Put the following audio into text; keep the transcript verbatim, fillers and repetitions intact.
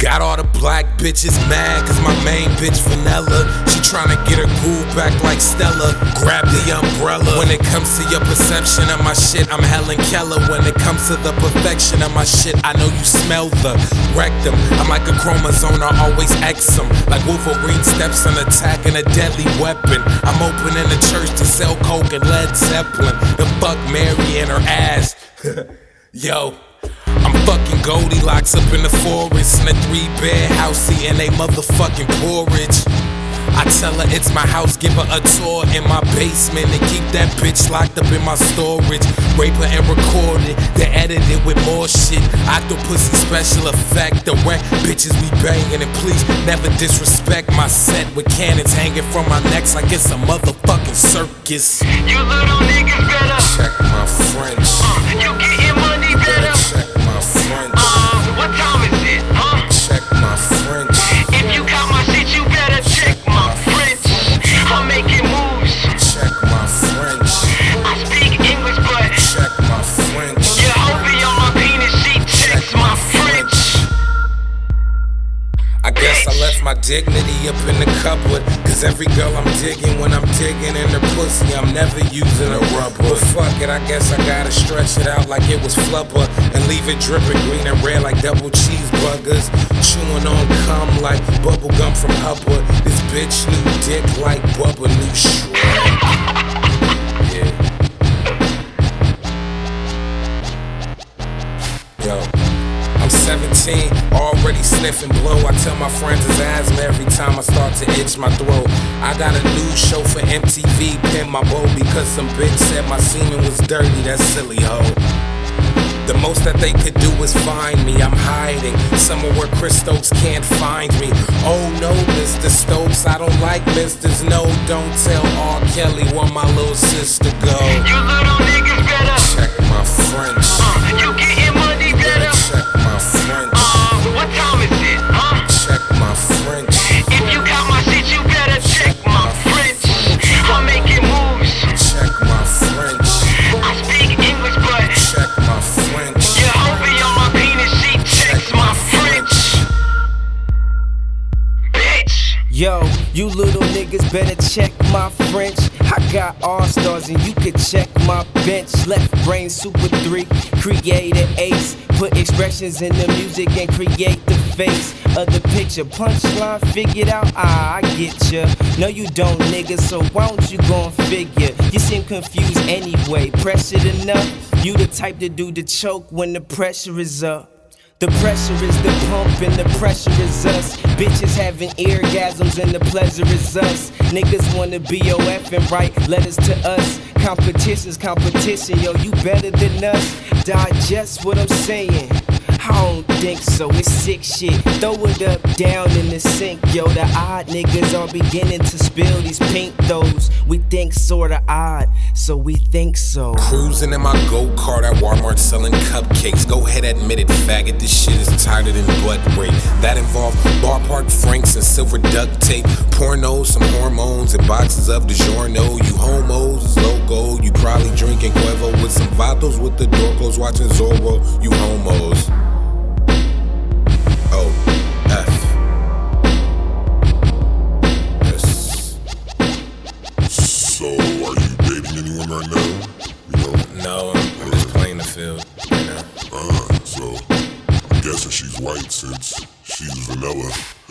Got all the black bitches mad cause my main bitch vanilla. She tryna get her groove back like Stella. Grab the umbrella. When it comes to your perception of my shit, I'm Helen Keller. When it comes to the perfection of my shit, I know you smell the rectum. I'm like a chromosome, I always X 'em. Like Wolverine steps on attacking a deadly weapon. I'm opening a church to sell coke and Led Zeppelin. The fuck Mary and her ass. Yo, I'm fucking Goldilocks up in the forest in a three-bed house eating they motherfucking porridge. I tell her it's my house, give her a tour in my basement and keep that bitch locked up in my storage. Rape her and record it, then edit it with more shit. Octopussy special effect, the wet bitches we banging. And please never disrespect my set with cannons hanging from my necks like it's a motherfucking circus. You little niggas better check my French. Uh, you getting money better check my French. Uh, what time is it? Huh? Check my French. If you got my shit, you better check my French. I'm making moves. Check my French. I speak English, but check my French. your hobie on my penis, she checks my French. I guess I left my dignity up in the cupboard. Cause every girl I'm digging, when I'm digging in her pussy, I'm never using a rubber. But fuck it, I guess I gotta stretch it out like it was flubber. And leave it dripping green and red like double cheeseburgers. Chewing on cum like bubble gum from Hubbard. This bitch new dick like Bubba new Shrek. Yeah. Yo, I'm seventeen, already sniffing blow. I tell my friends it's asthma every time I start to itch my throat. I got a new show for M T V, pin my bow because some bitch said my semen was dirty, that silly hoe. The most that they could do is find me, I'm hiding somewhere where Chris Stokes can't find me. Oh no, Mister Stokes, I don't like misters. No, don't tell R. Kelly where my little sister go. You little niggas better check my French. Uh, you getting money better check my French. Uh, what time is it? Huh? Check my French. If you got my shit, you better check my French. I'm making moves. Check my French. I speak English, but check my French. your hobie on my penis, she checks my French. Bitch. Yo, you little niggas better check my French. I got all-stars and you can check my bench. Left brain super three, create an ace. Put expressions in the music and create the face of the picture. Punchline figured out, ah, I get ya. No you don't nigga, so why don't you gon' figure? You seem confused anyway, pressured enough. You the type to do the choke when the pressure is up. The pressure is the pump and the pressure is us. Bitches having orgasms and the pleasure is us. Niggas wanna B O F and write letters to us. Competition's competition, yo, you better than us. Digest what I'm saying. I don't think so, it's sick shit. Throw it up, down in the sink, yo. The odd niggas are beginning to spill these pink those. We think sorta odd, so we think so. Cruising in my go-kart at Walmart selling cupcakes. Go ahead, admit it, faggot, this shit is tighter than butt rape. That involved bar park franks and silver duct tape. Pornos, some hormones, and boxes of DiGiorno. You homos, it's logo. You probably drinking Cuervo with some vatos with the door closed watching Zorro. You homos. O F S. So, are you dating anyone right now? You know? No, I'm, I'm just playing the field. You know? Uh, so, I'm guessing she's white since she's vanilla.